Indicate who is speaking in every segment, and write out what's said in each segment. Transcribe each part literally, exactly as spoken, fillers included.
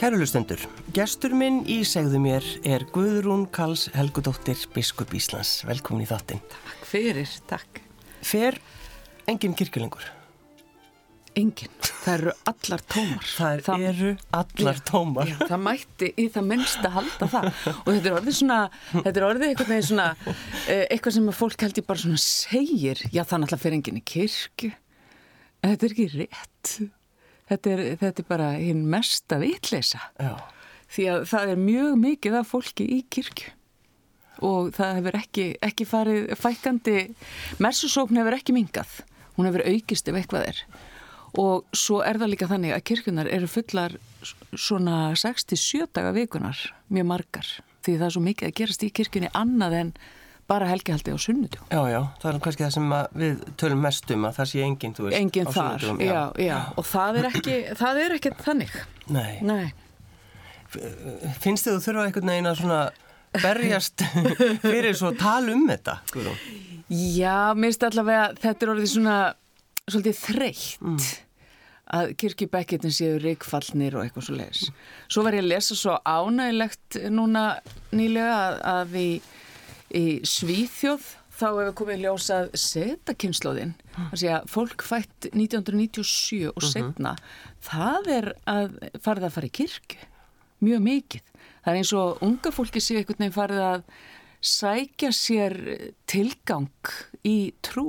Speaker 1: Kæru hlustendur, gestur minn í Segðu mér er Guðrún Karls Helgudóttir, biskup Íslands. Velkomin í þáttinn.
Speaker 2: Takk fyrir, takk.
Speaker 1: Fer engin kirkjulengur?
Speaker 2: Engin. Það eru allar tómar.
Speaker 1: Það, það eru allar já, tómar.
Speaker 2: Já, það mætti í það minnsta halda það. Og þetta er orðið svona, þetta er orðið eitthvað með svona, eitthvað sem að fólk held ég bara svona segir, já það náttúrulega fer engin í kirkju. En þetta er ekki rétt. Þetta er, þetta er bara hinn mesta vitleysa. Já. Því að það er mjög mikið af fólki í kirkju. Og það hefur ekki, ekki farið fækkandi, messusókn hefur ekki mingað. Hún hefur aukist ef eitthvað er. Og svo er það líka þannig að kirkjunar eru fullar svona sex til sjö daga vikunar, mjög margar. Því það er svo mikið að gerast í kirkjunni annað en bara helgihaldi á sunnudum.
Speaker 1: Já, já, það er kannski það sem við tölum mest um að það sé enginn, þú veist,
Speaker 2: enginn
Speaker 1: á
Speaker 2: þar,
Speaker 1: sunnudum.
Speaker 2: Já, já, já, og það er ekki, það er ekki þannig.
Speaker 1: Nei.
Speaker 2: Nei.
Speaker 1: Finnst þið þú þurfa einhvern veginn að svona berjast fyrir svo að tala um þetta, Guðrún?
Speaker 2: Já, mér finnst allavega að þetta er orðið svona svolítið þreytt mm. að kirkjubekketin séu rykfallnir og eitthvað svo leiðis. Svo var ég að lesa svo ánægilegt núna nýlega að, að í Í Svíþjóð þá hefur komið ljós að setakynslóðin, það sé að fólk fætt nítján hundruð níutíu og sjö og setna, uh-huh. það er að farið að fara í kirkju, mjög mikið. Það er eins og unga fólki sé einhvern veginn farið að sækja sér tilgang í trú.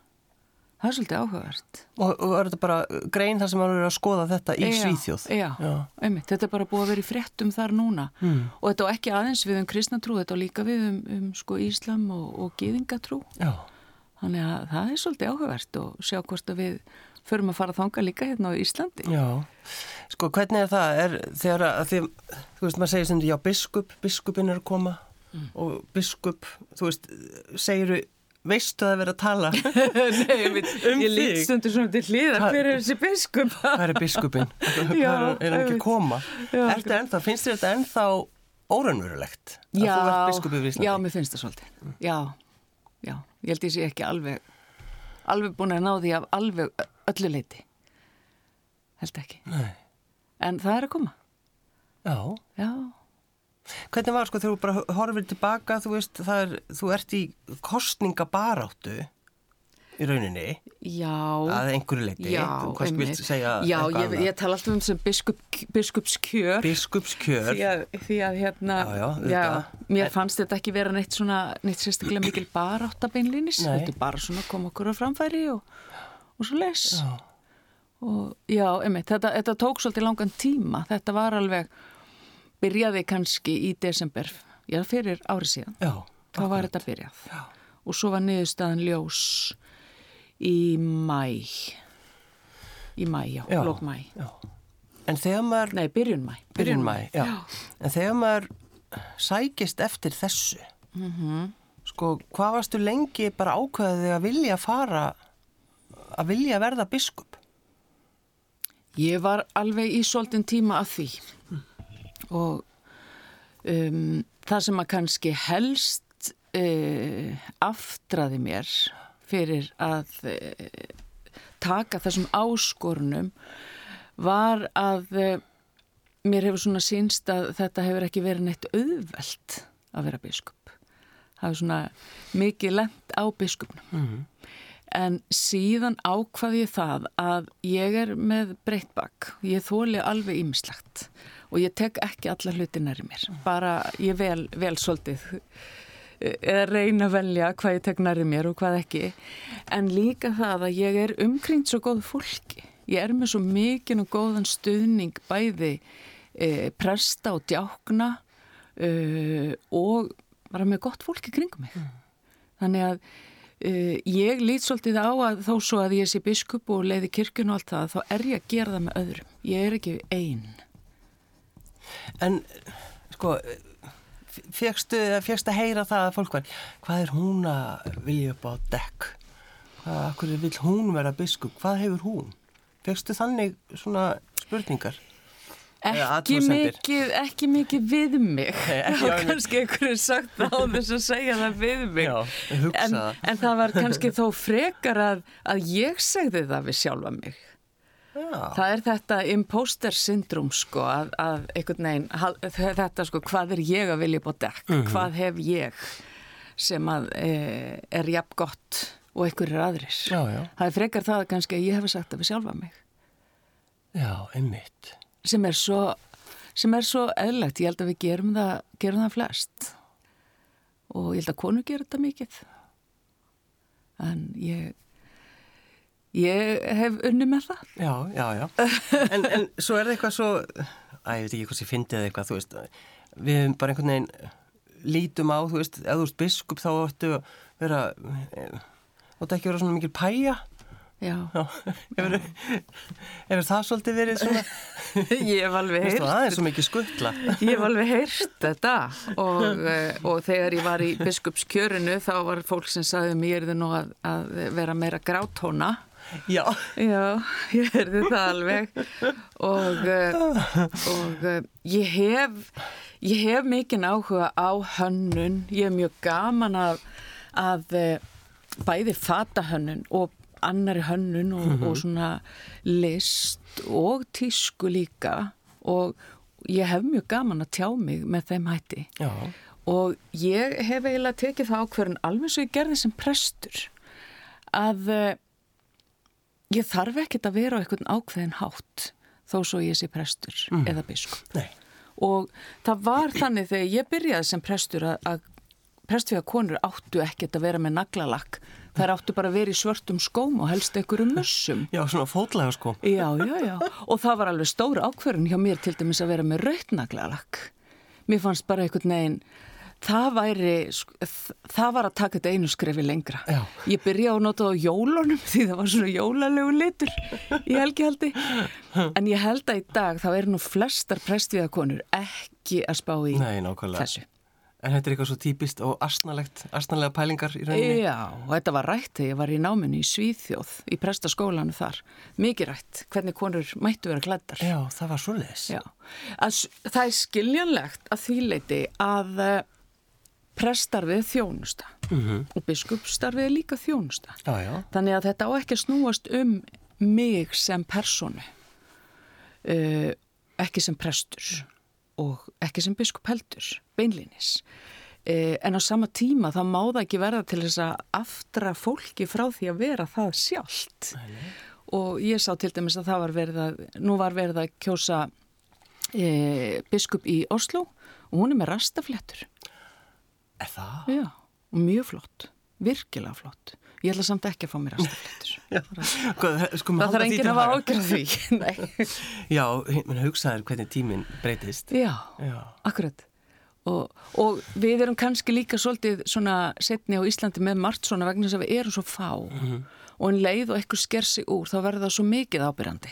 Speaker 2: Það er svolítið áhugavert.
Speaker 1: Og, og er þetta bara grein þar sem maður er að skoða þetta í
Speaker 2: já,
Speaker 1: Svíþjóð?
Speaker 2: Já, já. Einmitt. Þetta er bara búið að vera í fréttum þar núna. Mm. Og þetta á ekki aðeins við um kristnatrú, þetta á líka við um, um sko Íslam og, og gyðingatrú. Já. Þannig að það er svolítið áhugavert og sjá hvort að við förum að fara þanga líka hérna á Íslandi. Já.
Speaker 1: Sko, hvernig er það? Er þegar að því, þú veist, maður segir sem já, biskup, biskupinn er að koma mm. og biskup, þú veist, segiru veistu að vera að tala
Speaker 2: Nei, ég, um ég lít stundur svona til hliðar hver er þessi biskup?
Speaker 1: Hvað er biskupinn? Já, er hann ekki að koma? Já, er þetta ennþá, finnst þér þetta ennþá óraunverulegt? Að
Speaker 2: já,
Speaker 1: þú ert biskupið í Íslandi?
Speaker 2: Já, mér finnst það svolítið. Mm. Já, já, ég held ég sé ekki alveg alveg búin að ná því af alveg öllu leyti. Held ekki. Nei. En það er að koma.
Speaker 1: Já.
Speaker 2: Já.
Speaker 1: Hvernig var sko þegar þú bara horfir tilbaka, þú veist, það er, þú ert í kosningabaráttu í rauninni?
Speaker 2: Já.
Speaker 1: Að einhverju leyti?
Speaker 2: Já,
Speaker 1: hvað
Speaker 2: einmitt.
Speaker 1: Segja
Speaker 2: Já, ég, ég tala alltaf um sem biskup, biskupskjör.
Speaker 1: Biskupskjör.
Speaker 2: Því að, því að hérna,
Speaker 1: já, já,
Speaker 2: já mér fannst þetta ekki vera neitt svona, neitt sérstaklega mikil barátta beinlínis. Þetta er bara svona koma okkur á framfæri og, og svo les. Já. Og já, einmitt, þetta, þetta tók svolítið langan tíma. Þetta var alveg byrjaði kannski í desember, já, fyrir árið síðan. Já. Þá var þetta byrjað. Já. Og svo var niðurstaðan ljós í mæ. Í mæ, já, já. Lók mæ. Já.
Speaker 1: En þegar maður...
Speaker 2: Nei, byrjun mæ.
Speaker 1: Byrjun mæ, já. já. En þegar maður sækist eftir þessu,
Speaker 2: mm-hmm.
Speaker 1: sko, hvað varstu lengi bara ákveðið að vilja fara, að vilja verða biskup?
Speaker 2: Ég var alveg í svolítinn tíma að því. Og um, það sem að kannski helst uh, aftraði mér fyrir að uh, taka þessum áskorunum var að uh, mér hefur svona sýnst að þetta hefur ekki verið neitt auðvelt að vera biskup. Það hefur svona mikið lent á biskupnum. Mm-hmm. En síðan ákvað ég það að ég er með breitt bak. Ég þoli alveg ýmislegt. Og ég tek ekki alla hluti nærri mér. Bara ég vel, vel svolítið eða reyna að velja hvað ég tek nærri mér og hvað ekki. En líka það að ég er umkringt svo góð fólki. Ég er með svo mikinn og góðan stuðning bæði e, presta og djákna e, og bara með gott fólki kringum mig. Mm. Þannig að e, ég lít svolítið á að þó svo að ég sé biskup og leiði kirkjun og allt það, þá er ég að gera það með öðrum. Ég er ekki ein.
Speaker 1: En, sko, fékkstu, fékkstu að heyra það að fólk var, hvað er hún að vilja upp á dekk? Hvað, hverju vil hún vera biskup? Hvað hefur hún? Fékkstu þannig svona spurningar?
Speaker 2: Ekki mikið, ekki mikið við mig. Það var kannski einhverju sagt á þess að segja það við mig.
Speaker 1: Já, hugsa
Speaker 2: en,
Speaker 1: það.
Speaker 2: En það var kannski þó frekar að, að ég segði það við sjálfa mig.
Speaker 1: Já.
Speaker 2: Það er þetta imposter syndrom sko að, að einhvern veginn, hal- þetta sko hvað er ég að vilja upp á dekk,
Speaker 1: Mhm.
Speaker 2: hvað hef ég sem að e, er jafn gott og einhverjir aðrir.
Speaker 1: Já, já.
Speaker 2: Það er frekar það kannski að ég hef sagt það við sjálfa mig
Speaker 1: Já, einmitt.
Speaker 2: sem er svo, sem er svo eðlegt, ég held að við gerum það, gerum það flest og ég held að konur gera þetta mikið en ég Ég hef unni með það.
Speaker 1: Já, já, já. En, en svo er það eitthvað svo, að ég veit ekki hvað sem fyndið eða eitthvað, þú veist, við hefum bara einhvern veginn lítum á, þú veist, ef þú veist biskup þá ættu að vera, þú ættu ekki að vera svona mikil pæja.
Speaker 2: Já.
Speaker 1: Já, hefur, hefur það svolítið verið svona,
Speaker 2: Ég hef alveg
Speaker 1: þú veist,
Speaker 2: heyrt.
Speaker 1: það er svo mikið skuttla.
Speaker 2: Ég hef alveg heyrt þetta og, eh, og þegar ég var í biskupskjörinu þá var fólk sem sagði mér er það nú að, að vera meira grátóna.
Speaker 1: Já.
Speaker 2: Já, ég heyrði það alveg og, eh, og eh, ég hef, ég hef mikinn áhuga á hönnun, ég hef mjög gaman að, að eh, bæði fatahönnun og annari hönnun og,
Speaker 1: Mhm.
Speaker 2: og svona list og tísku líka og ég hef mjög gaman að tjá mig með þeim hætti
Speaker 1: Já.
Speaker 2: og ég hef eiginlega tekið það ákvörðun alveg svo ég gerði sem prestur að uh, ég þarf ekkert að vera á einhvern ákveðin hátt þó svo ég sé prestur
Speaker 1: Mhm.
Speaker 2: eða biskup.
Speaker 1: Nei.
Speaker 2: Og það var þannig þegar ég byrjaði sem prestur að, að prestvíða konur áttu ekkert að vera með naglalakk. Þær áttu bara að vera í svörtum skóm og helst einhverjum mussum.
Speaker 1: Já, svona fótlega sko.
Speaker 2: Já, já, já. Og það var alveg stóra ákvörðun hjá mér til dæmis að vera með rautt naglalakk. Mér fannst bara einhvern veginn, það væri, það var að taka þetta einu skrefi lengra.
Speaker 1: Já.
Speaker 2: Ég byrjaði að nota það á jólunum því það var svona jólalegu litur í helgihaldi. En ég held að í dag þá eru nú flestar prestvíða konur ekki að spá í
Speaker 1: Nei, nákvæmlega.
Speaker 2: þessu.
Speaker 1: En þetta er eitthvað svo típist og astnalegt, astnalega pælingar í rauninni.
Speaker 2: Já, og þetta var rætt þegar ég var í náminu í Svíþjóð, í prestaskólanu þar. Mikið rætt, hvernig konur mættu vera klæddar.
Speaker 1: Já, það var svoleiðis.
Speaker 2: Já, að, það er skiljanlegt að því leiti að uh, prestarfið er þjónusta
Speaker 1: Mhm.
Speaker 2: og biskupstarfið er líka þjónusta.
Speaker 1: Já, já.
Speaker 2: Þannig að þetta á ekki að snúast um mig sem personu, uh, ekki sem prestur og ekki sem biskup heldur, beinlínis. Eh, en á sama tíma þá má það ekki verða til þess að aftra fólki frá því að vera það sjálft. Nei. Og ég sá til dæmis að það var verið að, nú var verið að kjósa eh, biskup í Oslo og hún er með rastafléttur.
Speaker 1: Er það?
Speaker 2: Já, og mjög flott, virkilega flott. Ég ætla samt ekki að fá mér rastafléttur.
Speaker 1: Hvað, sko,
Speaker 2: Það þarf enginn að hafa ágjörð því. Nei.
Speaker 1: Já, menn hugsaður hvernig tíminn breytist.
Speaker 2: Já,
Speaker 1: Já.
Speaker 2: akkurat. Og, og við erum kannski líka svolítið svona setni á Íslandi með margt svona vegna þess að við erum svo fá
Speaker 1: Mhm.
Speaker 2: og en leið og eitthvað sker sig úr þá verður það svo mikið ábyrjandi.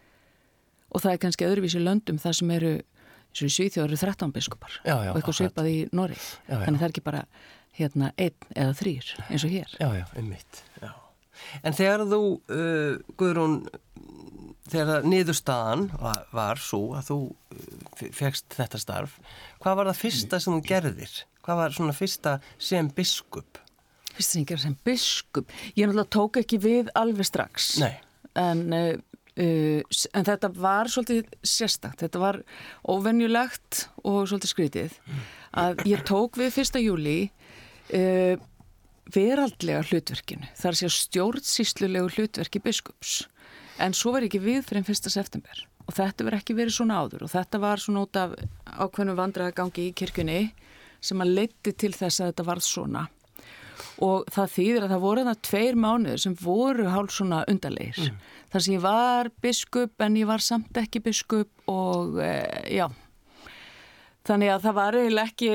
Speaker 2: Og það er kannski öðruvísi löndum það sem eru, eins og í Svíþjóð eru þrettán biskupar
Speaker 1: Já, já,
Speaker 2: og eitthvað
Speaker 1: akkurat.
Speaker 2: svipað í Noregi.
Speaker 1: Já, já.
Speaker 2: Þannig það er ekki bara hérna einn eða þrýr eins og hér.
Speaker 1: Já, já, einmitt. Já. En þegar þú, uh, Guðrún, þegar niðurstaðan var, var svo að þú uh, fékkst þetta starf, hvað var það fyrsta sem þú gerðir? Hvað var svona fyrsta sem biskup?
Speaker 2: Fyrst sem ég gerði sem biskup. Ég náttúrulega tók ekki við alveg strax.
Speaker 1: Nei.
Speaker 2: En, uh, uh, en þetta var svolítið sérstakt. Þetta var óvenjulegt og svolítið skrítið. Að ég tók við fyrsta júlí uh, veraldlega hlutverkinu. Það er að segja stjórnsýslulegu hlutverki biskups. En svo var ekki við fyrir fyrsta september. Og þetta verið ekki verið svona áður. Og þetta var svona út af ákveðnu vandræðagangi í kirkjunni sem að leiddi til þess að þetta varð svona. Og það þýðir að það voru þarna tveir mánuður sem voru hálf svona undarlegir. Mm. Þar sem ég var biskup en ég var samt ekki biskup og e, já. Þannig að það var eiginlega ekki,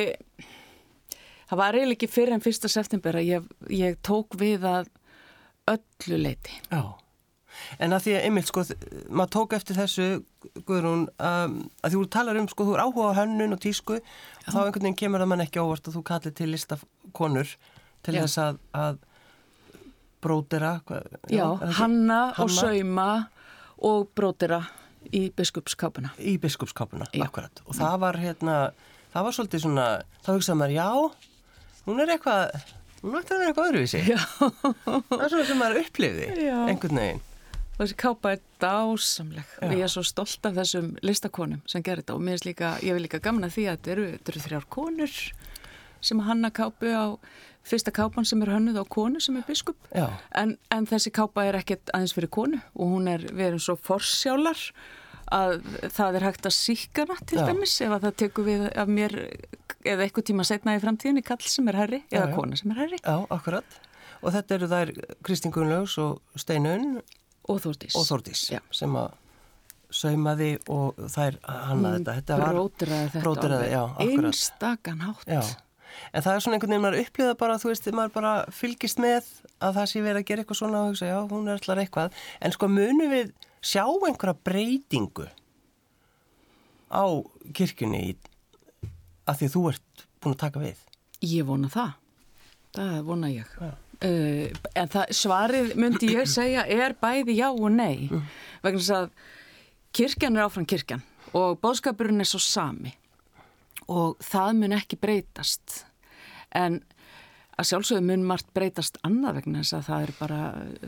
Speaker 2: það var eiginlega ekki fyrir en fyrsta september að ég, ég tók við að öllu leiti.
Speaker 1: Já. En að því að einmitt sko, maður tók eftir þessu, Guðrún, um, að því þú talar um sko, þú er áhuga á hönnun og tísku Já. og þá einhvern veginn kemur það mann ekki óvart að þú kallir til listakonur til Já. þess að, að brótera. Hvað,
Speaker 2: Já,
Speaker 1: já
Speaker 2: hanna, hanna og
Speaker 1: hanna.
Speaker 2: sauma og brótera í biskupskápuna.
Speaker 1: Í biskupskápuna, akkurat. Og það var hérna, það var svolítið svona, þá hugsaði maður, já, hún er eitthvað, hún ætti að vera eitthvað öðruvísi.
Speaker 2: Já.
Speaker 1: Það er svona sem maður upplifði,
Speaker 2: Já.
Speaker 1: einhvern veginn.
Speaker 2: og þessi kápa er dásamleg
Speaker 1: Já.
Speaker 2: og ég er svo stolt af þessum listakonum sem gerir þetta og mér er líka, ég vil líka gamna því að þetta eru, þetta eru þrjár konur sem hanna kápu á fyrsta kápan sem er hönnuð á konu sem er biskup en, en þessi kápa er ekkert aðeins fyrir konu og hún er, við erum svo forsjálar að það er hægt að síka hana til Já. Dæmis ef að það tekur við af mér eða eitthvað tíma setna í framtíðinni kall sem er herri eða Já, kona sem er herri.
Speaker 1: Já, akkurat. Og þetta eru þær Kristín Gunnlaugs og Steinunn
Speaker 2: og Þórdís,
Speaker 1: og Þórdís sem að saumaði og þær hannaði þetta. Þetta var
Speaker 2: bróteraði þetta
Speaker 1: bróteraði, já, akkurat.
Speaker 2: Einstakan hátt.
Speaker 1: Já. En það er svona einhvern veginn maður upplýða bara, þú veist, maður bara fylgist með að það sé verið að gera eitthvað svona og hugsa, já, hún er alltaf eitthvað. En sko munum við sjá einhverja breytingu á kirkjunni af því þú ert búin að taka við?
Speaker 2: Ég vona það. Það vona ég. Já. Uh, en það, svarið myndi ég segja er bæði já og nei mm. vegna þess að kirkjan er áfram kirkjan og boðskapurinn er svo sami og það mun ekki breytast en að sjálfsögðu mun margt breytast annað vegna þess að það er bara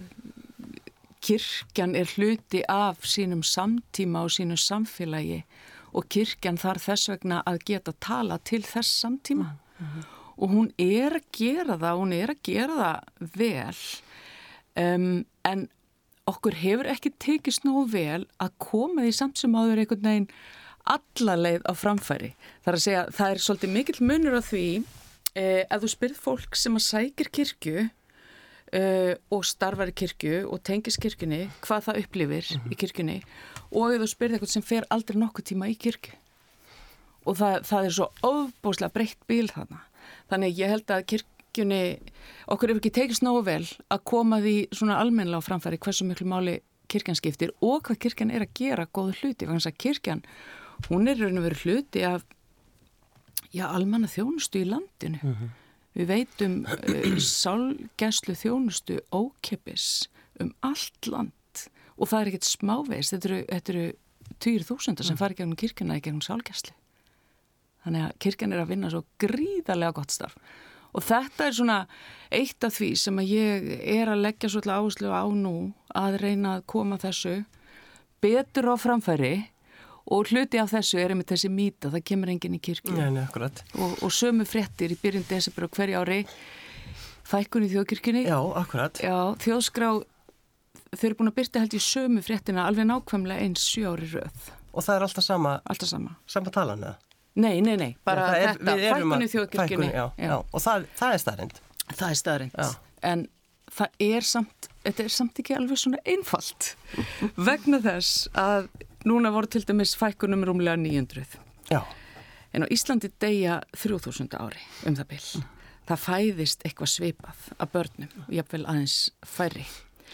Speaker 2: kirkjan er hluti af sínum samtíma og sínu samfélagi og kirkjan þarf þess vegna að geta tala til þess samtíma mm. og hún er að gera það, hún er að gera það vel um, en okkur hefur ekki tekist nógu vel að koma því samt sem áður einhvern veginn alla leið á framfæri. Það er að segja, það er svolítið mikill munur á því eh, að þú spyrð fólk sem að sækir kirkju eh, og starfar í kirkju og tengis kirkjunni, hvað það upplifir mm-hmm. í kirkjunni og ef þú spyrð eitthvað sem fer aldrei nokkuð tíma í kirkju og það, það er svo ofbóðslega breytt bíl þarna. Þannig ég held að kirkjunni, okkur hefur ekki tekist nógu vel að koma því svona almennilega á framfæri hversu miklu máli kirkjan skiptir og hvað kirkjan er að gera góðu hluti. Vegna þess að kirkjan, hún er raun og veru hluti af, já, almanna þjónustu í landinu. Mm-hmm. Við veitum uh, sálgæslu þjónustu ókeypis um allt land og það er ekkert smávegis. Þetta eru, þetta eru tugir þúsundar sem mm. fara gegnum kirkjuna í gegnum sálgæslu. Þannig að kirkjan er að vinna svo gríðarlega gott starf. Og þetta er svona eitt af því sem að ég er að leggja svolítið áherslu á nú að reyna að koma þessu betur á framfæri og hluti af þessu er einmitt þessi mýta, það kemur enginn í kirkju.
Speaker 1: Nei, nei, akkurat.
Speaker 2: Og, og sömu fréttir í byrjun desember á hverju ári, fækkun í þjóðkirkjunni.
Speaker 1: Já, akkurat.
Speaker 2: Já, þjóðskrá, þau eru búin að byrta held í sömu fréttina alveg nákvæmlega eins sjö ári röð.
Speaker 1: Og það er alltaf sama,
Speaker 2: alltaf sama.
Speaker 1: sama talan, eða?
Speaker 2: Nei, nei, nei, bara
Speaker 1: já, er,
Speaker 2: þetta, fækkun í þjóðkirkjunni.
Speaker 1: Já, já. Já, og það, það er staðrind.
Speaker 2: Það er staðrind, en það er samt, þetta er samt ekki alveg svona einfalt vegna þess að núna voru til dæmis fækkunum rúmlega níu hundruð.
Speaker 1: Já.
Speaker 2: En á Íslandi deyja þrjú þúsund ári um það bil. Mm. Það fæðist eitthvað svipað af börnum, jafnvel aðeins færri.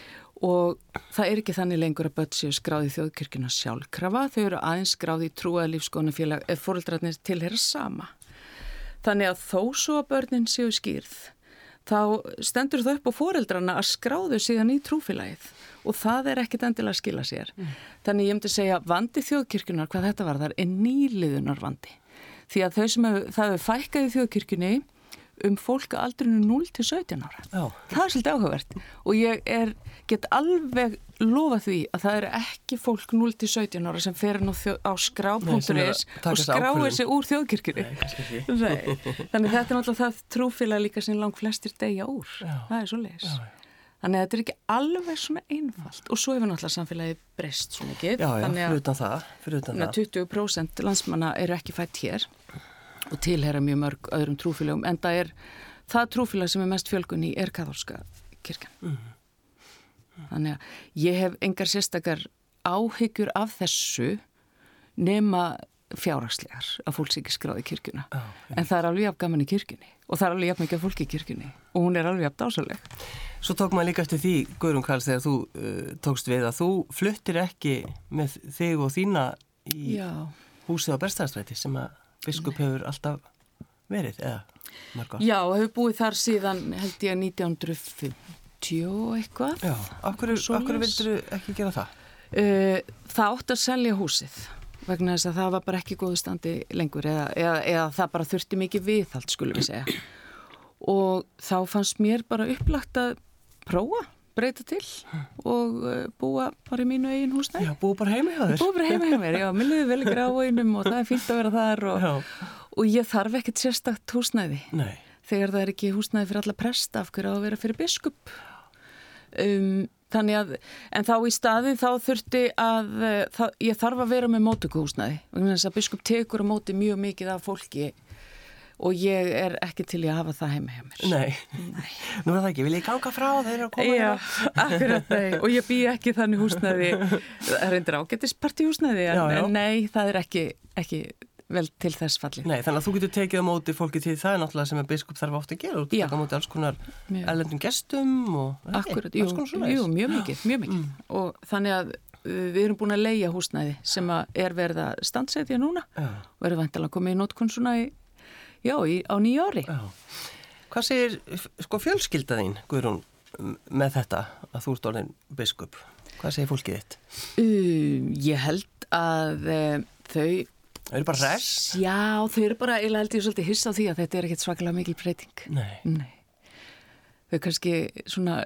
Speaker 2: Og það er ekki þannig lengur að börn séu skráði í þjóðkirkjuna sjálfkrafa, þau eru aðeins skráði í trúaða lífsskoðunarfélag ef foreldrarnir tilheyra sama. Þannig að þó svo að börnin séu skýrð, þá stendur það upp á foreldrarna að skráðu síðan í trúfélagið og það er ekkit endilega að skila sér. Mm. Þannig ég myndi segja vandi þjóðkirkjunar, hvað þetta var þar, er nýliðunar vandi. Því að þau sem hef, það hefur fækkað í þjóðkirkjunni um fólk að aldrinu núll til sautján ára. Já. Það er svolítið áhugavert og ég er, get alveg lofa því að það eru ekki fólk núll til sautján ára sem fer nú á skrá punktur is og skráir sig úr þjóðkirkjunni. Nei, Nei. Þannig þetta er náttúrulega það trúfélag líka sem langt flestir deyja úr. Já. Það er svo leis. Þannig að þetta er ekki alveg svona einfalt og svo hefur náttúrulega samfélagið breyst svo mikið.
Speaker 1: Já, já, fyrir utan það. Fyrir utan það.
Speaker 2: tuttugu prósent landsmanna eru ekki fætt hér og tilheyra mjög mörg öðrum trúfélagum en það er það trúfélag sem er mest fjölgun í er kaþólska kirkjan. Mm. Mm. Þannig að ég hef engar sérstakar áhyggjur af þessu nema fjárhagslegar að fólk sé ekki skráði í kirkjuna. Oh, okay. En það er alveg jafn gaman í kirkjunni og það er alveg jafn mikið af fólki í kirkjunni og hún er alveg jafn dásaleg.
Speaker 1: Svo tók maður líka eftir því, Guðrún Karls, þegar þú uh, tókst við að þú fluttir ekki með þig og þína í Já. Húsið á Bergstaðastræti sem að biskup hefur alltaf verið, eða marga?
Speaker 2: Já, hefur búið þar síðan held ég nítján hundruð fimmtíu og eitthvað.
Speaker 1: Já, af hverju, af hverju vildur þú ekki gera það?
Speaker 2: Uh, það átti að selja húsið vegna þess að það var bara ekki góðu standi lengur eða, eða, eða það bara þurfti mikið viðhald, skulum við segja. Og þá fannst mér bara upplagt að prófa, breyta til og uh, búa bara í mínu eigin húsnæði.
Speaker 1: Já, búa bara heima hjá þér.
Speaker 2: Búa bara heima hjá mér, já, mér liði vel í Grafarvoginum og það er fínt að vera þar og, og ég þarf ekkert sérstakt húsnæði.
Speaker 1: Nei.
Speaker 2: Þegar það er ekki húsnæði fyrir alla presta, af hverju á að vera fyrir biskup. Um, þannig að, en þá í staðin þá þurfti að, það, ég þarf að vera með móttökuhúsnæði. Þannig að biskup tekur á móti mjög mikið af fólki og ég er ekki til í að hafa það heima hjá mér.
Speaker 1: Nei, nei. Nú er það ekki, vil ég ganga frá þeir að koma
Speaker 2: Já, akkurat nei, og ég bý ekki þannig húsnæði, það er reyndir ágætis partíhúsnæði, en,
Speaker 1: Já, já.
Speaker 2: en nei, það er ekki, ekki vel til þess fallið.
Speaker 1: Nei, þannig að þú getur tekið á móti fólki til það er náttúrulega sem að biskup þarf ofta að gera. Þú
Speaker 2: Já.
Speaker 1: tekur á móti alls konar
Speaker 2: Mjög.
Speaker 1: erlendum gestum og
Speaker 2: Akkurat,
Speaker 1: Ekki,
Speaker 2: jú,
Speaker 1: alls konar svoleiðis.
Speaker 2: jú, mjög mikið, mjög mikið.
Speaker 1: Mm.
Speaker 2: Og þannig að uh, við erum búin að leigja húsnæði sem að er verið að standsetja núna
Speaker 1: Já.
Speaker 2: og verið væntanlega komið í notkun svona í, já, í, á nýja ári.
Speaker 1: Já. Hvað segir sko fjölskylda þín, Guðrún, með þetta að þú ert orðin biskup? Hvað segir fólkið þitt?
Speaker 2: Uh, ég held að uh, þau
Speaker 1: Það eru bara res?
Speaker 2: Já, þau eru bara, ég held ég svolítið hissa á því að þetta er ekkert svakalega mikil breyting.
Speaker 1: Nei.
Speaker 2: Nei. Þau kannski svona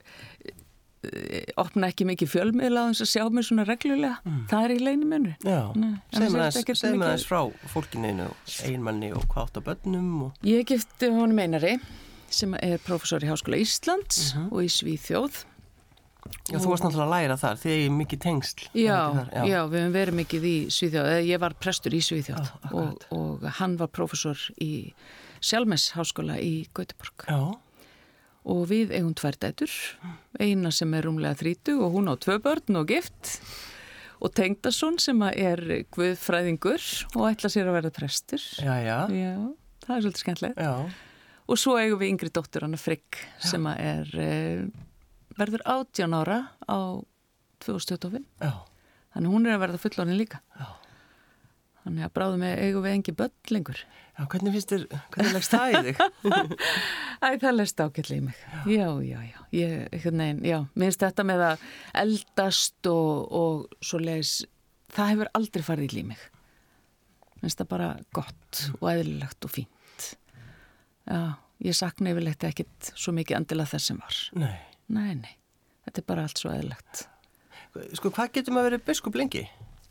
Speaker 2: opna ekki mikið fjölmiðla á þess að sjá mig svona reglulega. Mm. Það er í leini mennu.
Speaker 1: Já, segum
Speaker 2: aðeins
Speaker 1: mikil... aðeins frá fólkinu og eiginmanni og hvað átt á börnum og...
Speaker 2: Ég gifti honum Einari sem er prófessor í Háskóla Íslands uh-huh. og í Svíþjóð.
Speaker 1: Já, þú varst náttúrulega að læra þar, þið er mikið tengsl.
Speaker 2: Já,
Speaker 1: já.
Speaker 2: já, við hefum verið mikið í Svíþjóð. Ég var prestur í Svíþjóð
Speaker 1: já,
Speaker 2: og, og hann var prófessor í Selmes Háskóla í Göteborg.
Speaker 1: Já.
Speaker 2: Og við eigum tvær dætur, eina sem er rúmlega þrítug og hún á tvö börn og gift og Tengdason sem er guðfræðingur og ætla sér að verða prestur.
Speaker 1: Já, já.
Speaker 2: Já, það er svolítið skemmtilegt.
Speaker 1: Já.
Speaker 2: Og svo eigum við yngri dóttur hana Frigg sem er... Eh, verður átján ára á tvö þúsund tuttugu og fimm.
Speaker 1: Já.
Speaker 2: Þannig hún er að verða fullorðin líka.
Speaker 1: Já.
Speaker 2: Þannig að bráðum við eigum við engi börn lengur.
Speaker 1: Já, hvernig finnst þér, hvernig leggst það í þig?
Speaker 2: Æ, það leggst ágætlega í mig. Já, já, já. Ég, eitthvað neginn, já. Mér finnst þetta með að eldast og, og svo leiðis, það hefur aldrei farið í mig. Mér finnst það bara gott og eðlilegt og fínt. Já, ég sakna yfirleitt ekkit svo mikið endilega þess sem var.
Speaker 1: Nei.
Speaker 2: Nei, nei. Þetta er bara allt svo eðlilegt.
Speaker 1: Sko, hvað getur maður verið biskup lengi?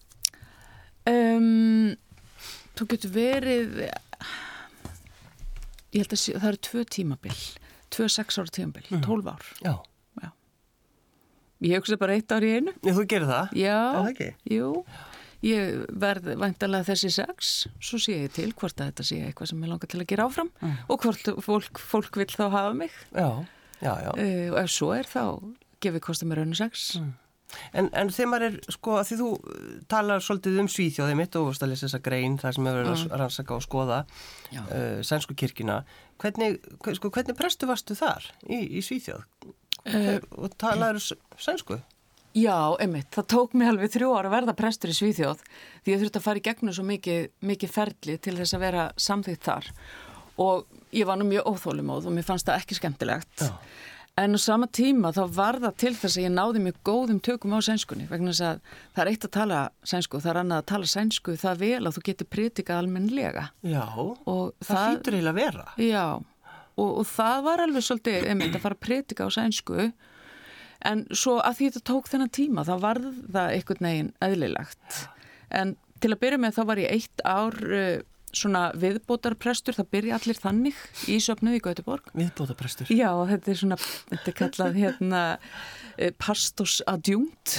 Speaker 2: Um, þú getur verið, ég held að sé, það eru tvö tímabil, tvö sex ára tímabil, mm. tólf ár.
Speaker 1: Já.
Speaker 2: Já. Ég hugsa bara eitt ár í einu.
Speaker 1: Já, þú gerir það?
Speaker 2: Já.
Speaker 1: Já, það ekki?
Speaker 2: Jú. Ég verð væntanlega þessi sex, svo sé ég til hvort að þetta sé eitthvað sem ég langar til að gera áfram mm. og hvort fólk, fólk vil þá hafa mig.
Speaker 1: Já. Já, já.
Speaker 2: Uh, og ef svo er þá gefið kostið mér raunum sex.
Speaker 1: Mm. En, en þegar maður er, sko, að því þú talar svolítið um Svíþjóðið mitt og varst að lesa þessa grein þar sem hefur verið að rannsaka og skoða uh, sænsku kirkjuna. Hvernig, sko, hvernig prestu varstu þar í, í Svíþjóð? Uh, og talaður sænsku?
Speaker 2: Já, einmitt. Það tók mig alveg þrjú ára að verða prestur í Svíþjóð því ég þurfti að fara í gegnum svo mikið, mikið ferli til þess að vera samþykkt þar. Og ég var nú mjög óþólumóð og mér fannst það ekki skemmtilegt. Já. En á sama tíma þá var það til þess að ég náði mjög góðum tökum á sænskunni vegna þess að það er eitt að tala sænsku, það er annað að tala sænsku það vel að þú getur predikað almennlega. Já,
Speaker 1: og það, það hlýtur eiginlega að vera.
Speaker 2: Já, og, og það var alveg svolítið einmitt að fara að predika á sænsku en svo að því þetta tók þennan tíma þá var það einhvern veginn eðlilegt. En til að byrja með þá var ég eitt ár... svona viðbótarprestur, það byrja allir þannig í söfnuði í Göteborg.
Speaker 1: Viðbótarprestur?
Speaker 2: Já, þetta er svona, þetta er kallað hérna pastorsadjunkt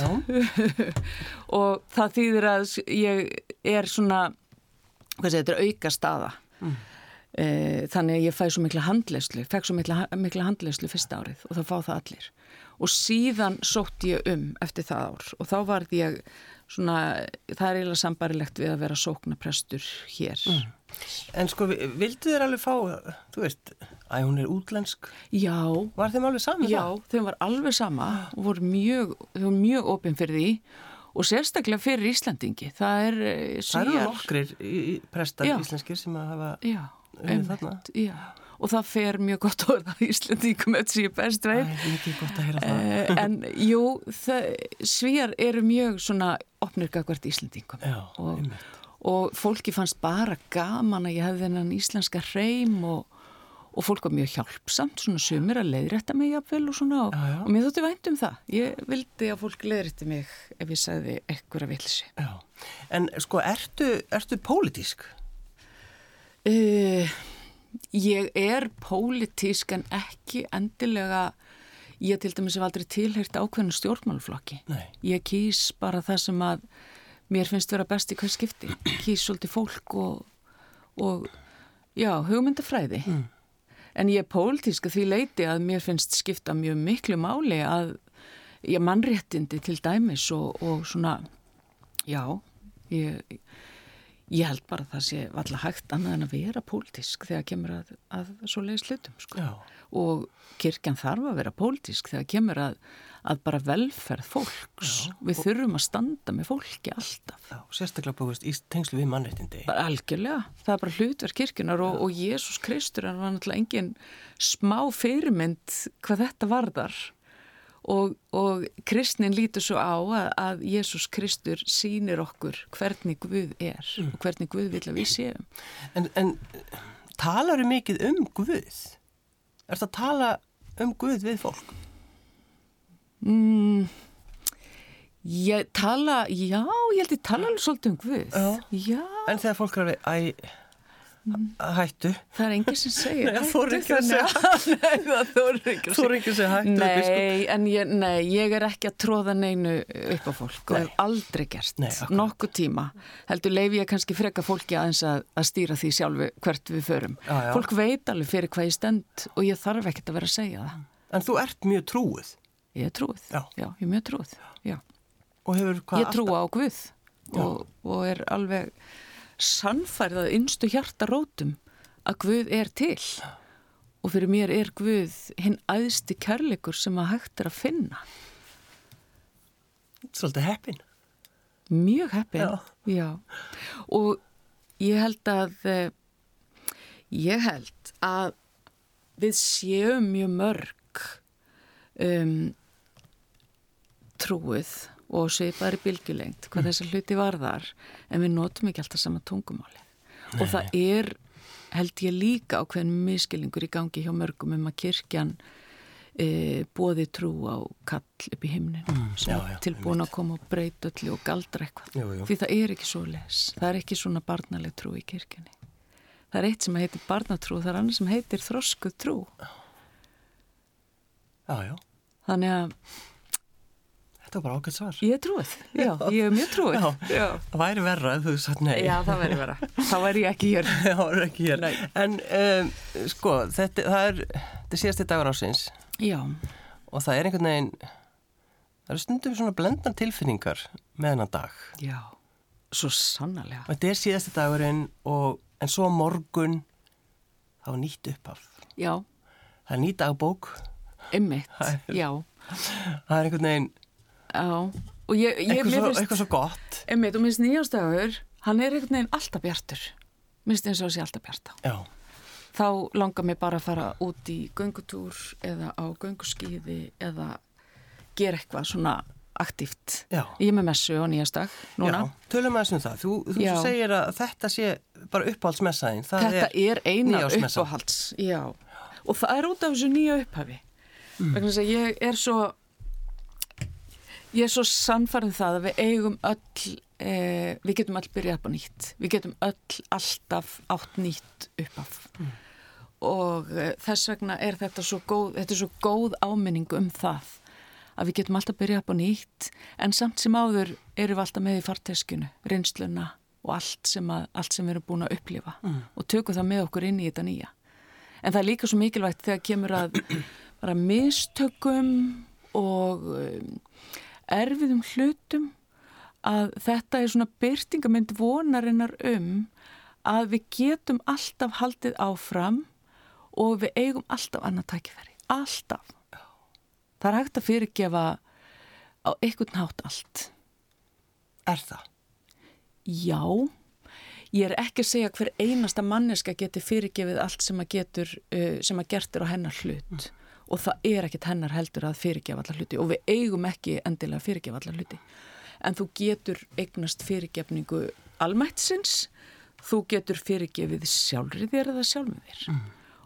Speaker 2: og það þýðir að ég er svona, hvað segir, þetta er auka staða. Mm. E, þannig að ég fæ svo mikla handleyslu, fekk svo mikla, mikla handleyslu fyrsta árið og það fá það allir. Og síðan sótti ég um eftir það ár og þá var ég svona, það er eiginlega sambarilegt við að vera sóknaprestur hér. Mm.
Speaker 1: En sko, vildu þér alveg fá, þú veist, að hún er útlensk?
Speaker 2: Já.
Speaker 1: Var þeim alveg sama?
Speaker 2: Já, þeim var alveg sama og voru mjög, þau voru mjög opin fyrir því og sérstaklega fyrir Íslandingi. Það er svíjar.
Speaker 1: Það eru nokkrir prestar já. Íslenskir sem að hafa
Speaker 2: já, um þarna. Já. Og það fer mjög gott orða Íslandingum eftir sem ég best veit.
Speaker 1: Æ, ekki gott að heyra það.
Speaker 2: En jú, það, svíjar eru mjög svona opnir gagvart Íslandingum.
Speaker 1: Já,
Speaker 2: og,
Speaker 1: einmitt.
Speaker 2: Og fólki fannst bara gaman að ég hefði þennan íslenska hreim og, og fólk var mjög hjálpsamt, svona sumir að leiðrétta mig jafnvel og svona og,
Speaker 1: Já, já.
Speaker 2: og mér þótti vænt um það. Ég vildi að fólk leiðrétti mig ef ég sagði einhverja vitleysu.
Speaker 1: Já. En sko, ertu, ertu pólitísk?
Speaker 2: Uh, ég er pólitísk en ekki endilega, ég til dæmis hef aldrei tilheyrt ákveðnu stjórnmálaflokki.
Speaker 1: Nei.
Speaker 2: Ég kýs bara það sem að mér finnst vera best í hvern skipti. Kýs svolítið fólk og, og já, hugmyndafræði. Mm. En ég er pólitísk að því leiti að mér finnst skipta mjög miklu máli að ég mannréttindi til dæmis og, og svona, já, ég, ég held bara að það sé alltaf hægt annað en að vera pólitísk þegar kemur að, að svoleiðis hlutum, sko.
Speaker 1: Já.
Speaker 2: Og kirkjan þarf að vera pólitísk þegar kemur að, að bara velferð fólks. Já. Við þurfum að standa með fólki alltaf.
Speaker 1: Já, sérstaklega búist í tengslu við mannréttindi.
Speaker 2: Bara algjörlega. Það er bara hlutverk kirkjunar og, og Jesús Kristur hann var náttúrulega engin smá fyrirmynd hvað þetta varðar. Og, og kristnin lítur svo á að, að Jesús Kristur sýnir okkur hvernig Guð er mm. og hvernig Guð vill að við séum.
Speaker 1: En, en talar þú mikið um Guð? Ertu að tala um Guð við fólk?
Speaker 2: Mm, ég tala, já, ég held ég tala alveg svolítið um Guð.
Speaker 1: Já.
Speaker 2: Já.
Speaker 1: En þegar fólk er að hættu?
Speaker 2: Það er enginn sem segir
Speaker 1: nei, hættu. Þór ekki að segja.
Speaker 2: Nei, það þór ekki að segja.
Speaker 1: Þór ekki að segja hættu.
Speaker 2: Nei, en ég, nei, ég er ekki að tróða neinu upp á fólk og hef aldrei gert.
Speaker 1: Nei,
Speaker 2: nokkuð tíma. Heldur leyfi ég kannski freka fólki aðeins að, að stýra því sjálfu hvert við förum. Já, já. Fólk veit alveg fyrir hvað ég stend og ég þarf ekkert að vera að segja það.
Speaker 1: En þú ert mjög trúið?
Speaker 2: Ég er trúið. Já, já ég er mjög trúið. Já.
Speaker 1: Og hefur hvað
Speaker 2: ég trúa á Guð og, og er alveg sannfærið að innstu hjartarótum að Guð er til og fyrir mér er Guð hinn æðsti kærleikur sem að hægt er að finna.
Speaker 1: Svolítið heppin.
Speaker 2: Mjög heppin, já. já. Og ég held að ég held að við séum mjög mörg um, trúið og svipaðri bylgjulengd hvað mm. þessar hluti varðar en við notum ekki alltaf sama tungumáli. Nei. Og það er held ég líka ákveðin miskilningur í gangi hjá mörgum um að kirkjan e, boði trú á kall upp í himnin mm, sem já, já, tilbúin að koma og breyta öllu og galdra eitthvað. Jú, jú. Því það er ekki svo les. Það er ekki svona barnaleg trú í kirkjunni. Það er eitt sem heitir barnatrú og það er annað sem heitir þroskuð trú.
Speaker 1: Já, já.
Speaker 2: Þannig að
Speaker 1: þetta var bara ágætt svar.
Speaker 2: Ég er trúið, já, ég er mjög trúið. Já,
Speaker 1: já. Það væri verra ef þú sagt nei.
Speaker 2: Já, það væri verra. Það væri ég ekki hér.
Speaker 1: Já, það væri ekki hér. Nei. En um, sko, þetta, það er, þetta er síðasti dagur ásins. Já. Og það er einhvern veginn, það er stundum svona blendnar tilfinningar með hennan dag.
Speaker 2: Já, svo sannarlega.
Speaker 1: Þetta er síðasti dagurinn og, en svo morgun, það var nýtt upphaf.
Speaker 2: Já.
Speaker 1: Það er nýtt dagbók.
Speaker 2: Einmitt, já.
Speaker 1: Það er einhvern veginn,
Speaker 2: já, og ég, ég
Speaker 1: eitthvað, svo,
Speaker 2: finnst,
Speaker 1: eitthvað svo gott.
Speaker 2: Einmitt, og minnst nýjástagur, hann er einhvern veginn alltaf bjartur. Minnst eins og sé alltaf bjarta. Já. Þá langar mig bara að fara út í göngutúr eða á gönguskíði eða gera eitthvað svona aktíft. Já. Ég er með messu á nýjastag núna.
Speaker 1: Já, tölum aðeins um það. Þú, þú segir að þetta sé bara uppáhaldsmessaðin.
Speaker 2: Þetta er, er eina uppáhalds, já. Og það er út af þessu nýja upphafi. Mm. Vegna þess að ég er svo ég er svo sannfærið það að við eigum öll eh, við getum öll byrjað upp á nýtt við getum öll alltaf átt nýtt uppaf mm. og eh, þess vegna er þetta svo góð þetta er svo góð áminning um það að við getum alltaf byrjað upp á nýtt en samt sem áður erum við alltaf með í farteskinu, reynsluna og allt sem, að, allt sem við erum búin að upplifa mm. og tökum það með okkur inn í þetta nýja en það er líka svo mikilvægt þegar kemur að bara mistökum og um, erfiðum hlutum að þetta er svona birtingamynd vonarinnar um að við getum alltaf haldið áfram og við eigum alltaf annað tækifæri. Alltaf. Það er hægt að fyrirgefa á einhvern hátt allt.
Speaker 1: Er það?
Speaker 2: Já. Ég er ekki að segja hver einasta manneska geti fyrirgefið allt sem að getur, uh, sem að gert er á hennar hlut. Mm. Og það er ekkit hennar heldur að fyrirgefa allar hluti og við eigum ekki endilega að fyrirgefa allar hluti. En þú getur eignast fyrirgefningu almættsins, þú getur fyrirgefið sjálfri þér eða sjálfum þér. Mm.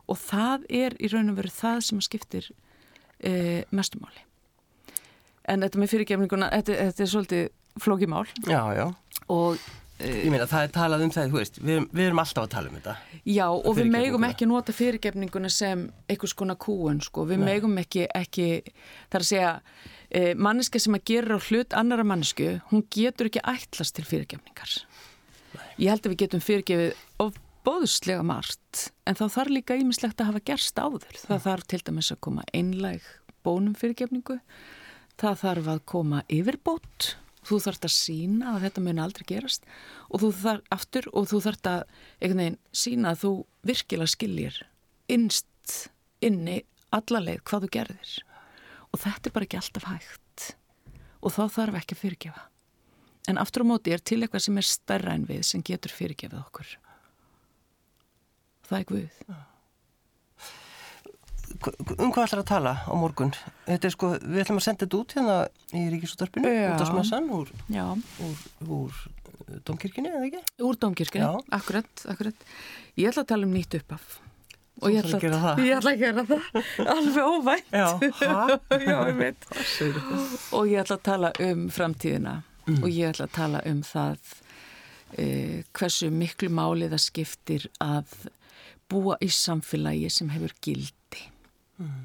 Speaker 2: og það er í raun og veru það sem skiptir e, mestumáli. En þetta með fyrirgefninguna, þetta, þetta er svolítið flókimál.
Speaker 1: Já, já.
Speaker 2: Og
Speaker 1: Ég meina, það er talað um það, þú veist, við, við erum alltaf að tala um þetta.
Speaker 2: Já, og við megum ekki nota fyrirgefninguna sem einhvers konar kúun, sko. Við Nei. megum ekki, ekki, það er að segja, e, manneska sem að gera á hlut annara mannesku, hún getur ekki ætlast til fyrirgefningar. Nei. Ég held að við getum fyrirgefið of bóðslega margt, en þá þarf líka ýmislegt að hafa gerst áður. Það mm. þarf til dæmis að koma einlæg bónum fyrirgefningu, það þarf að koma yfirbót. Þú þarft að sýna að þetta muni aldrei gerast og þú þarf aftur og þú þarft að einhvern veginn sýna að þú virkilega skiljir innst inni alla leið hvað þú gerðir. Og þetta er bara ekki alltaf hægt og þá þarf ekki að fyrirgefa. En aftur á móti er til eitthvað sem er stærra en við sem getur fyrirgefið okkur. Það er Guð.
Speaker 1: Um hvað ætlar að tala á morgun? Þetta er sko, við ætlum að senda þetta út hérna í Ríkisútvarpinu, út á Smessan úr, úr, úr Dómkirkjunni, eða ekki?
Speaker 2: Úr Dómkirkjunni, akkurat, akkurat. Ég ætla að tala um nýtt upphaf. Og ég ætla að
Speaker 1: gera það.
Speaker 2: Ég ætla að gera það, alveg óvænt.
Speaker 1: Já, hæ?
Speaker 2: Já, ég veit. Og ég ætla að tala um framtíðina mm. og ég ætla að tala um það eh, hversu miklu máli það skiptir að búa í samfélagi sem hefur gildi. Mm.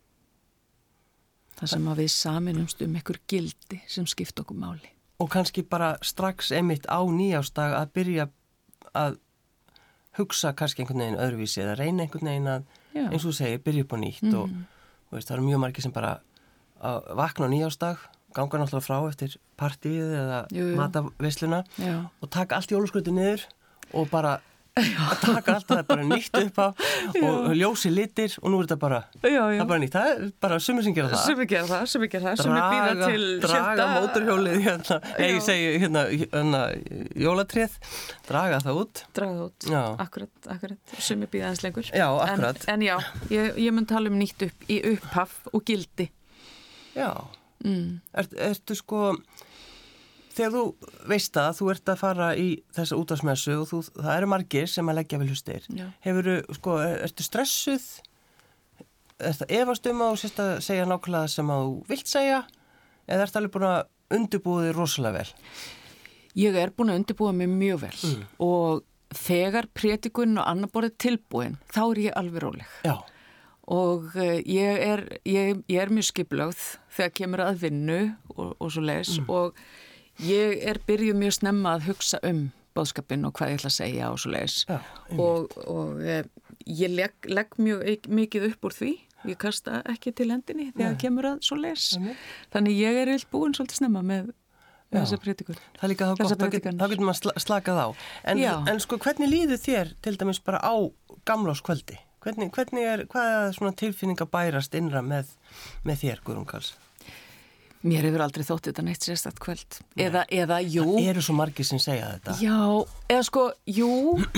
Speaker 2: Það sem að við saminumst um einhver gildi sem skipt okkur máli.
Speaker 1: Og kannski bara strax einmitt á nýjársdag að byrja að hugsa kannski einhvern veginn öðruvísi eða reyna einhvern veginn að, Já. eins og þú segir, byrja upp á nýtt mm. og, og veist, það eru mjög margir sem bara að vakna á nýjársdag, ganga náttúrulega frá eftir partíið eða mataveisluna og taka allt jólaskrauti niður og bara að taka allt það bara nýtt upp á og ljósi litir og nú er þetta bara já, já. það er bara nýtt, það er bara sumir sem gera það
Speaker 2: sumir gera það, sumir gera það sumir býða til
Speaker 1: draga mótorhjólið hérna, nei ég segi hérna, hérna jólatrið, draga það út
Speaker 2: draga það út, já. akkurat, akkurat sumir býða aðeins lengur
Speaker 1: já, akkurat.
Speaker 2: En, en já, ég, ég mun tala um nýtt upp í upphaf og gildi
Speaker 1: já mm. er, ertu sko þegar þú veist að þú ert að fara í þessa útvarpsmessu og þú, það eru margir sem að leggja vel hlustir. Hefurðu, sko, er, ertu stressuð? Ertu efast um að þú sést að segja nákvæmlega sem að þú vilt segja? Eða ertu alveg búin að undirbúa þig rosalega vel?
Speaker 2: Ég er búin að undirbúa mig mjög vel mm. og þegar prétikun og annar borðið tilbúin, þá er ég alveg róleg.
Speaker 1: Já.
Speaker 2: Og uh, ég, er, ég, ég er mjög skipulögð þegar kemur að vinnu og, og svo leis mm. og ég er byrjuð mjög snemma að hugsa um boðskapinn og hvað ég ætla að segja og svo leiðis. Já, og, og e, ég legg, legg mjög mikið upp úr því. Ég kasta ekki til hendinni þegar Nei. kemur að svo leiðis. Þannig ég er vilt búin svolítið snemma með þessa prétikun.
Speaker 1: Það er líka þá gott, þá getur, þá getur maður slakað á. En, en sko, hvernig líður þér til dæmis bara á gamlárskvöldi? Hvernig, hvernig er, hvað er svona tilfinning að bærast innra með, með þér, Guðrún Karls?
Speaker 2: Mér hefur aldrei þótt þetta neitt sérstakt kvöld. Eða, eða, jú.
Speaker 1: Það eru svo margir sem segja þetta.
Speaker 2: Já, eða sko, jú.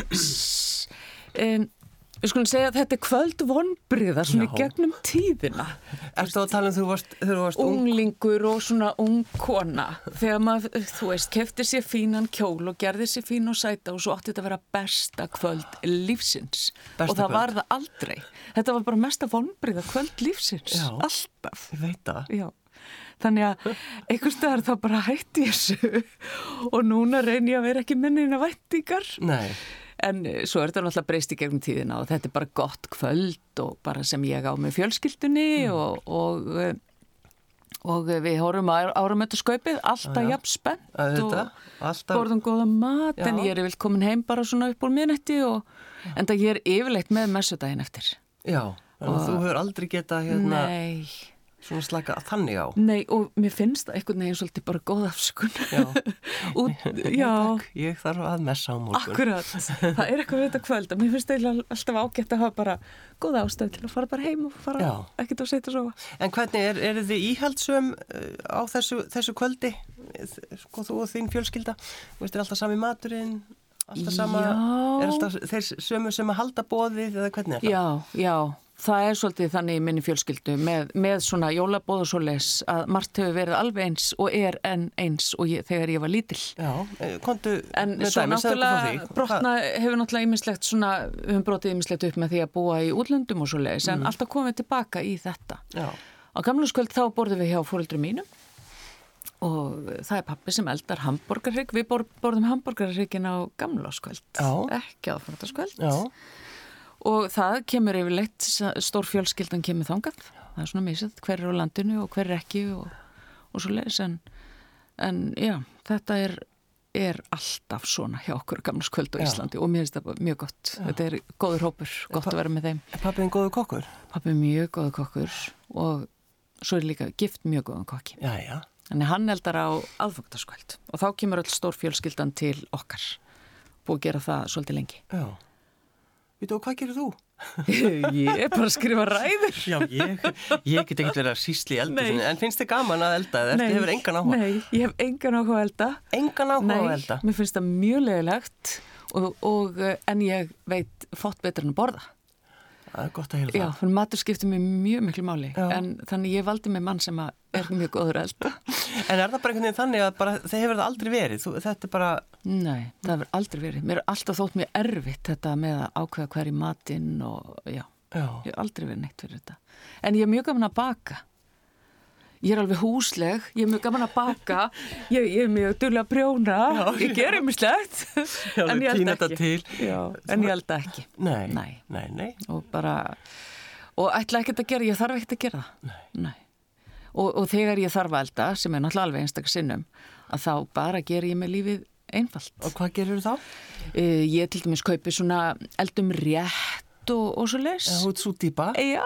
Speaker 2: en, við skulum segja að þetta er kvöld vonbrigðar svona Já. í gegnum tíðina.
Speaker 1: Ertu að tala um þú varst, þú varst ung?
Speaker 2: Unglingur og svona ung kona. Þegar maður, þú veist, kefti sér fínan kjól og gerði sér fín og sæta og svo átti þetta að vera besta kvöld lífsins. Besta og það kvöld. Var það aldrei. Þetta var bara mesta vonbrigðar kvöld lífsins. Já. Alltaf.
Speaker 1: Ég veit það.
Speaker 2: Já. Þannig að einhvers staðar þá bara hætti ég þessu og núna reyni ég að vera ekki mennina væntingar.
Speaker 1: Nei.
Speaker 2: En svo er þetta náttúrulega breyst í gegnum tíðina og þetta er bara gott kvöld og bara sem ég á með fjölskyldunni mm. og, og, og við horfum á áramötuskaupið, alltaf jafn spennt og
Speaker 1: alltaf.
Speaker 2: Borðum góða mat Já. En ég er yfirleitt komin heim bara svona upp úr miðnætti og en það ég er yfirleitt með messudaginn eftir.
Speaker 1: Já, en og, þú hefur aldrei getað hérna...
Speaker 2: Nei.
Speaker 1: Svona slaka þannig á.
Speaker 2: Nei, og mér finnst það einhvern veginn svolítið bara góð afsökun.
Speaker 1: Já.
Speaker 2: Út, já.
Speaker 1: Takk, ég þarf að messa á morgun.
Speaker 2: Akkurat. Það er eitthvað við þetta kvöld. Mér finnst það alltaf ágætt að hafa bara góða ástæð til að fara bara heim og fara já. Ekkert að setja svo.
Speaker 1: En hvernig er, er þið íhaldsöm á þessu, þessu kvöldi? Sko þú og þín fjölskylda? Veist, er alltaf sami maturinn? Alltaf sama? Já. Er alltaf þeir sömu sem að halda boðið eða hvernig er það?
Speaker 2: Já, já. það er svolítið þannig í minni fjölskyldu með, með svona jólabóð og svoleiðis að margt hefur verið alveg eins og er enn eins og ég, þegar ég var lítil.
Speaker 1: Já, kontu
Speaker 2: en svo náttúrulega brotna hefur náttúrulega ýmislegt svona, við höfum brotið ýmislegt upp með því að búa í útlöndum og svoleiðis, en mm. alltaf komum við tilbaka í þetta. Já. Á gamlárskvöld þá borðum við hjá foreldrum mínum og það er pappi sem eldar hamborgarhrygg, við borðum hamborgarhryggin á gamlárskvöld, ekki á aðfangadagskvöld. Já. Og það kemur yfirleitt, stór fjölskyldan kemur þangað, það er svona misið, hver er á landinu og hver er ekki og, og svo leiðis, en, en já, þetta er, er alltaf svona hjá okkur gamlárskvöld á Íslandi og mér finnst það mjög gott, já. Þetta er góður hópur, gott að vera með þeim.
Speaker 1: Er pappin góður kokkur?
Speaker 2: Pappi er mjög góður kokkur og svo er líka gift mjög góðan kokki.
Speaker 1: Já, já.
Speaker 2: Þannig hann eldar á aðfangadagskvöld og þá kemur öll stór fjölskyldan til okkar, búið að gera það svolítið lengi.
Speaker 1: Já. Veitu, og hvað gerir þú?
Speaker 2: Ég er bara að skrifa ræður.
Speaker 1: Já, ég, ég get ekkert verið að sýsli í eldu, en finnst þið gaman að elda? Nei, Eftir, hefur engan áhuga?
Speaker 2: Nei, ég hef engan áhuga að elda.
Speaker 1: Engan áhuga
Speaker 2: nei,
Speaker 1: að elda?
Speaker 2: Nei, mér finnst það mjög leiðilegt, og, og, en ég veit fótt betur en að borða.
Speaker 1: Það er gott að heyra það.
Speaker 2: Já, fyrir matur skiptir mig mjög miklu máli, Já. En þannig ég valdi mig mann sem er mjög góður að elda.
Speaker 1: En er það bara einhvern veginn þannig að bara, það hefur það aldrei verið? Þú, þetta er bara...
Speaker 2: Nei, það hefur aldrei verið. Mér er alltaf þótt mjög erfitt þetta með að ákveða hver í matinn og já, já. Ég hef aldrei verið neitt fyrir þetta. En ég er mjög gaman að baka. Ég er alveg húsleg, ég er mjög gaman að baka, ég, ég er mjög duglega að prjóna, já, ég gerir mér slegt, en ég held ekki. Já, en ég held ekki.
Speaker 1: Nei,
Speaker 2: nei,
Speaker 1: nei, nei.
Speaker 2: Og bara, og ætla ekkert að gera, ég þarf ekkert að gera það. Nei. Nei. Og, og þegar ég þarf að elda, sem er náttúrulega alveg einstakar sinnum, að þá bara ger ég með lífið einfalt.
Speaker 1: Og hvað gerir þú þá?
Speaker 2: Uh, ég til dæmis kaupi svona eldum rétt og, og svo les.
Speaker 1: Þú ert svo dýpa?
Speaker 2: Já.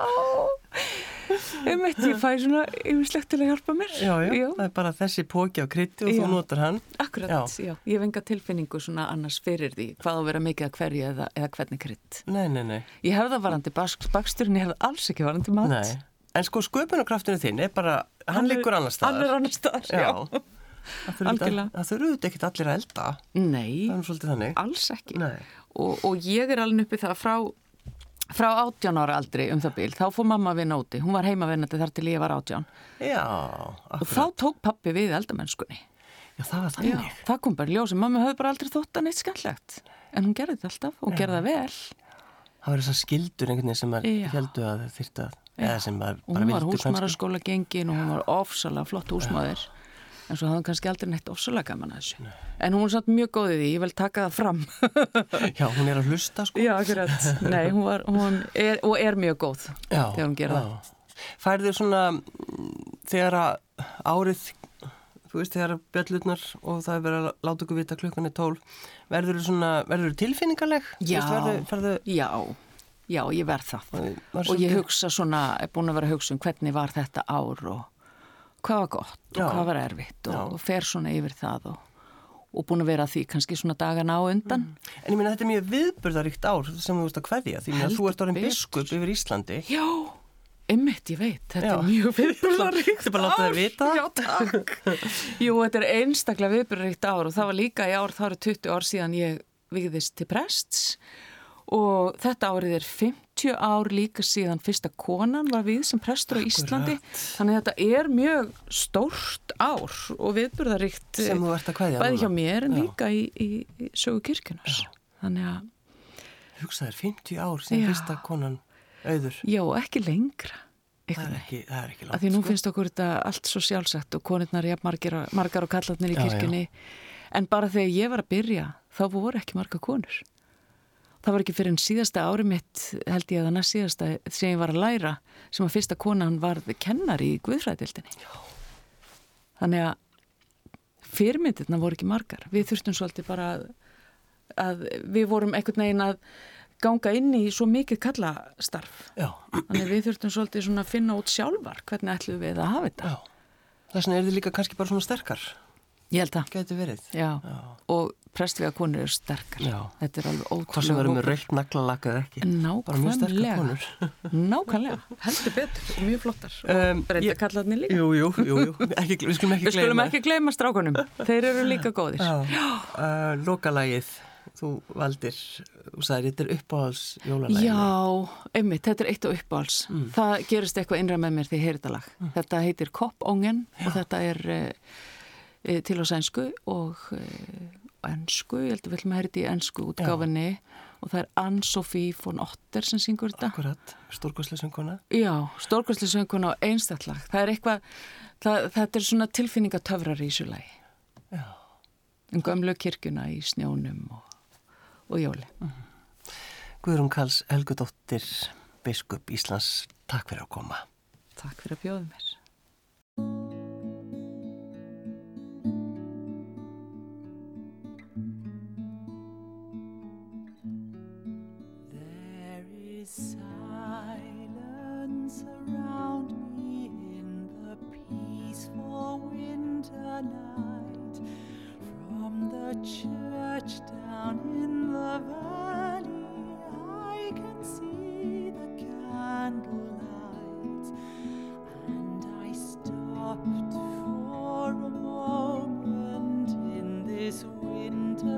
Speaker 2: Um eitt ég fæ svona yfirslegt til að hjálpa mér.
Speaker 1: Já, já, já. Það er bara þessi póki á krytti og já. Þú notar hann.
Speaker 2: Akkurat, já. já. Ég hef enga tilfinningu svona annars fyrir því hvað á að vera mikið að hverju eða, eða hvernig krydd.
Speaker 1: Nei, nei, nei.
Speaker 2: Ég hef það varandi baksturinn, ég hef það alls ekki varandi mat.
Speaker 1: Nei, en sko sköpunarkraftinu þinn er bara, hann, hann liggur annar staðar.
Speaker 2: Hann er annar staðar, já. já.
Speaker 1: Algjörlega. Það þurfuð ekkert allir að elda.
Speaker 2: Nei,
Speaker 1: það er svolítið þannig.
Speaker 2: Alls ekki.
Speaker 1: Nei. Og,
Speaker 2: og ég er alveg uppið það frá Frá átján ára aldri um það bil, þá fór mamma að vinna úti. Hún var heimavinnandi þar til ég var átján.
Speaker 1: Já, akkurat.
Speaker 2: Og þá tók pappi við eldamennskunni.
Speaker 1: Já, það var þannig.
Speaker 2: Já, það kom bara ljósið. Mamma höfði bara aldrei þótt að neitt skemmtlegt. En hún gerði þetta alltaf og Já. Gerði það vel.
Speaker 1: Það var þessar skildur einhvern veginn sem maður heldur að þyrta, eða sem maður bara vildi.
Speaker 2: Hún var húsmæðraskóla gengin og hún var ofsalega flott húsmæður. En svo hafði hún kannski aldrei neitt ofsalega gaman að þessu. Nei. En hún var samt mjög góð í því, ég vil taka það fram.
Speaker 1: Já, hún er að hlusta, sko.
Speaker 2: Já, akkurat. Nei, hún, var, hún er, og er mjög góð
Speaker 1: já,
Speaker 2: þegar hún gerir það.
Speaker 1: Færðu svona, þegar að árið, þú veist, þegar að bjöllurnar og það er verið að láta ykkur vita klukkan er tólf, verður þú svona, verður þú tilfinningaleg?
Speaker 2: Já,
Speaker 1: veist, verður, ferðu...
Speaker 2: já, já, ég verð það. Og, og ég hugsa svona, er búin að vera að hugsa um hvernig var þetta ár og hvað var gott og já. Hvað var erfitt og, og fer svona yfir það og, og búin að vera því kannski svona dagana á undan.
Speaker 1: Mm. En ég meina þetta er mjög viðburðaríkt ár sem þú veist að kveðja því að þú ert orðin biskup yfir Íslandi.
Speaker 2: Já, einmitt ég veit, þetta já. Er mjög viðburðaríkt ár.
Speaker 1: Þetta er bara að láta það vita.
Speaker 2: Já, takk. Jú, þetta er einstaklega viðburðaríkt ár og það var líka í ár, það eru tuttugu ár síðan ég vigðist til prests og þetta árið er fimmtíu ár líka síðan fyrsta konan var við sem prestur á Íslandi. Akkurat. Þannig að þetta er mjög stórt ár og viðburðaríkt
Speaker 1: sem þú ert að kveðja
Speaker 2: bæði hjá mér en já. Líka í, í, í sögu kirkjunars. Þannig að
Speaker 1: hugsa þér fimmtíu ár síðan já. Fyrsta konan auður.
Speaker 2: Já, ekki lengra.
Speaker 1: Það er ekki, það er ekki langt.
Speaker 2: Af því nú
Speaker 1: sko.
Speaker 2: Finnst okkur þetta allt svo sjálfsagt og konurnar jafn margar, margar og kallarnir í já, kirkjunni. Já. En bara þegar ég var að byrja þá voru ekki margar konur. Það var ekki fyrir en síðasta ári mitt, held ég að það næst síðasta sem ég var að læra, sem að fyrsta konan varð kennari í guðfræðildinni. Þannig að fyrirmyndirna voru ekki margar. Við þurftum svolítið bara að, að við vorum einhvern veginn að ganga inn í svo mikið kallastarf. Já. Þannig að við þurftum svolítið svona að finna út sjálfar hvernig ætlum við að hafa þetta.
Speaker 1: Já. Þess vegna er þið líka kannski bara svona sterkar.
Speaker 2: Ég held það.
Speaker 1: Gæti verið.
Speaker 2: Já. Já. Og prestviga konur eru sterkar. Já. Þetta er alveg ótrúlega.
Speaker 1: Hvað sem verður með rautt naglalakk eða ekki.
Speaker 2: Nákvæmlega. Nákvæmlega. Heldur betur og mjög flottar. Um, og reynda kallarnir líka.
Speaker 1: Jú, jú, jú, jú. Ekki, við skulum ekki gleyma.
Speaker 2: Við skulum ekki gleyma strákunum. Þeir eru líka góðir.
Speaker 1: Já. Uh, Lokalagið þú valdir, þú sagðir, þetta er uppáhalds jólalæginu.
Speaker 2: Já, einmitt, þetta er eitt af uppáhalds. Mm. Það gerist eitthvað innra með mér þegar ég heyri þetta lag. Mm. Þetta heitir Koppången og þetta er e, e, til á sænsku og e, ensku, ég held að við ætlum að heyra þetta í ensku útgáfinni og það er Ann-Sofie von Otter sem syngur þetta.
Speaker 1: Akkurat, stórkostlega sönguna.
Speaker 2: Já, stórkostlega sönguna og einstakt lag. Það er eitthvað, það, þetta er svona tilfinningatöfrar í þessu lagi.
Speaker 1: Já.
Speaker 2: Um gömlu kirkjuna í snjónum og og jóli. Mm.
Speaker 1: Guðrún Karls Helgudóttir, biskup Íslands, takk fyrir að koma.
Speaker 2: Takk fyrir að bjóða mér.
Speaker 3: There is silence around me in the peaceful winter night. From the church down in the valley, I can see the candlelight, and I stopped for a moment in this winter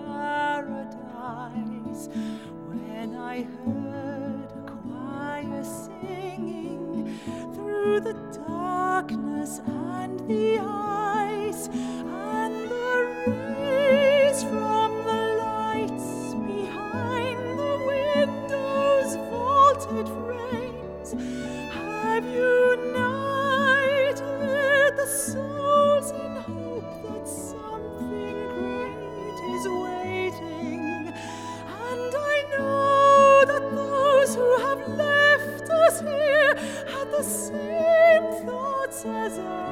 Speaker 3: paradise when I heard a choir singing through the darkness and the ice, and the rays from the lights behind the windows' vaulted frames have united the souls in hope that something great is waiting. And I know that those who have left us here had the same thoughts as I.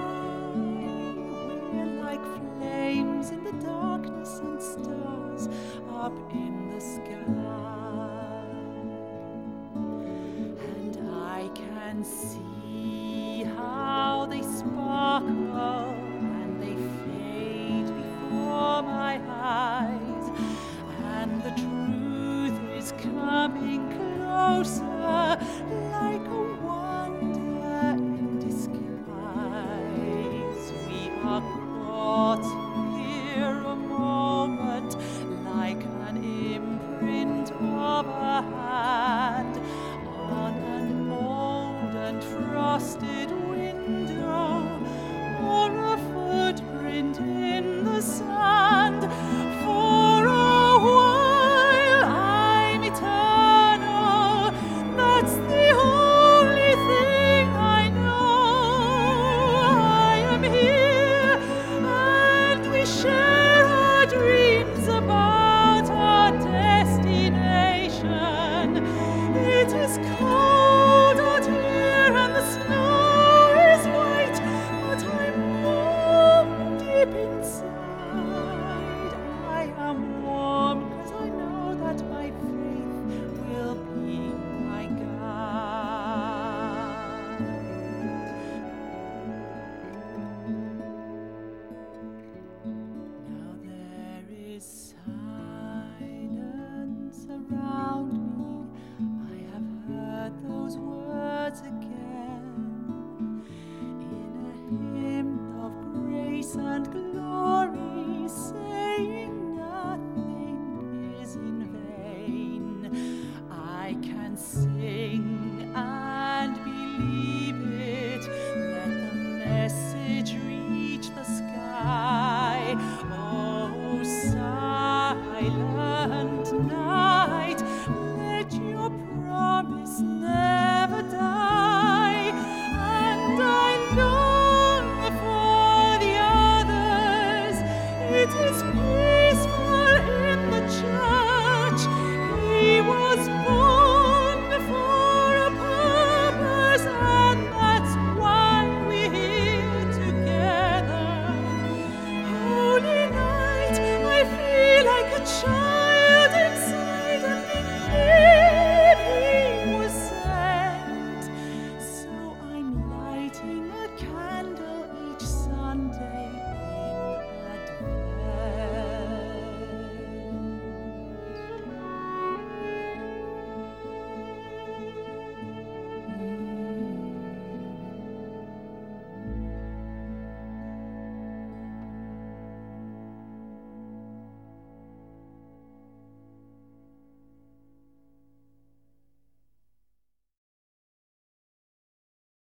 Speaker 3: Flames in the darkness and stars up in the sky, and I can see